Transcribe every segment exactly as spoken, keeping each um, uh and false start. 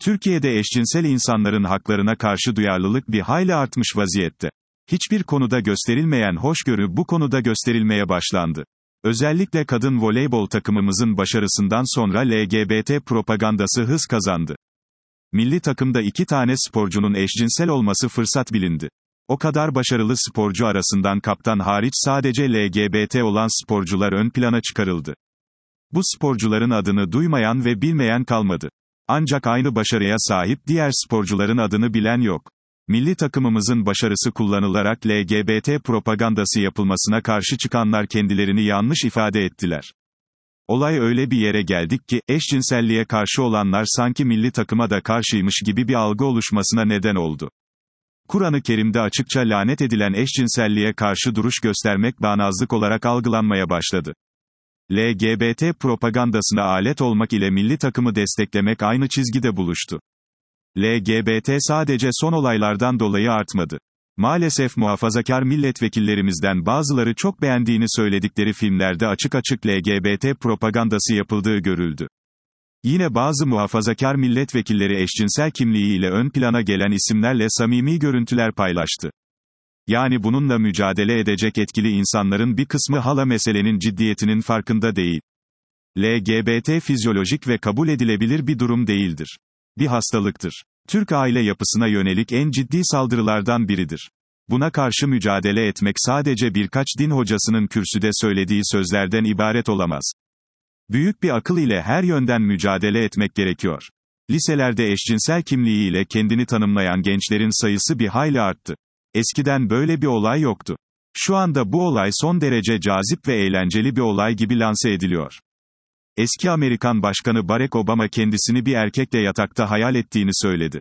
Türkiye'de eşcinsel insanların haklarına karşı duyarlılık bir hayli artmış vaziyette. Hiçbir konuda gösterilmeyen hoşgörü bu konuda gösterilmeye başlandı. Özellikle kadın voleybol takımımızın başarısından sonra L G B T propagandası hız kazandı. Milli takımda iki tane sporcunun eşcinsel olması fırsat bilindi. O kadar başarılı sporcu arasından kaptan hariç sadece L G B T olan sporcular ön plana çıkarıldı. Bu sporcuların adını duymayan ve bilmeyen kalmadı. Ancak aynı başarıya sahip diğer sporcuların adını bilen yok. Milli takımımızın başarısı kullanılarak L G B T propagandası yapılmasına karşı çıkanlar kendilerini yanlış ifade ettiler. Olay öyle bir yere geldik ki, eşcinselliğe karşı olanlar sanki milli takıma da karşıymış gibi bir algı oluşmasına neden oldu. Kur'an-ı Kerim'de açıkça lanet edilen eşcinselliğe karşı duruş göstermek bağnazlık olarak algılanmaya başladı. L G B T propagandasına alet olmak ile milli takımı desteklemek aynı çizgide buluştu. L G B T sadece son olaylardan dolayı artmadı. Maalesef muhafazakar milletvekillerimizden bazıları çok beğendiğini söyledikleri filmlerde açık açık L G B T propagandası yapıldığı görüldü. Yine bazı muhafazakar milletvekilleri eşcinsel kimliğiyle ön plana gelen isimlerle samimi görüntüler paylaştı. Yani bununla mücadele edecek etkili insanların bir kısmı hala meselenin ciddiyetinin farkında değil. L G B T fizyolojik ve kabul edilebilir bir durum değildir. Bir hastalıktır. Türk aile yapısına yönelik en ciddi saldırılardan biridir. Buna karşı mücadele etmek sadece birkaç din hocasının kürsüde söylediği sözlerden ibaret olamaz. Büyük bir akıl ile her yönden mücadele etmek gerekiyor. Liselerde eşcinsel kimliğiyle kendini tanımlayan gençlerin sayısı bir hayli arttı. Eskiden böyle bir olay yoktu. Şu anda bu olay son derece cazip ve eğlenceli bir olay gibi lanse ediliyor. Eski Amerikan Başkanı Barack Obama kendisini bir erkekle yatakta hayal ettiğini söyledi.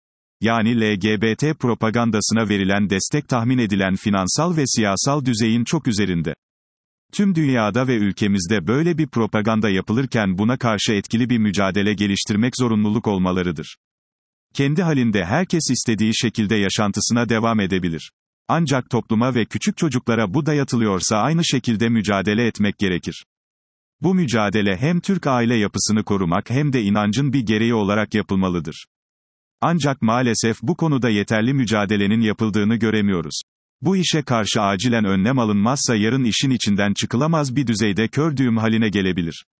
Yani L G B T propagandasına verilen destek tahmin edilen finansal ve siyasal düzeyin çok üzerinde. Tüm dünyada ve ülkemizde böyle bir propaganda yapılırken buna karşı etkili bir mücadele geliştirmek zorunluluk olmalarıdır. Kendi halinde herkes istediği şekilde yaşantısına devam edebilir. Ancak topluma ve küçük çocuklara bu dayatılıyorsa aynı şekilde mücadele etmek gerekir. Bu mücadele hem Türk aile yapısını korumak hem de inancın bir gereği olarak yapılmalıdır. Ancak maalesef bu konuda yeterli mücadelenin yapıldığını göremiyoruz. Bu işe karşı acilen önlem alınmazsa yarın işin içinden çıkılamaz bir düzeyde kör düğüm haline gelebilir.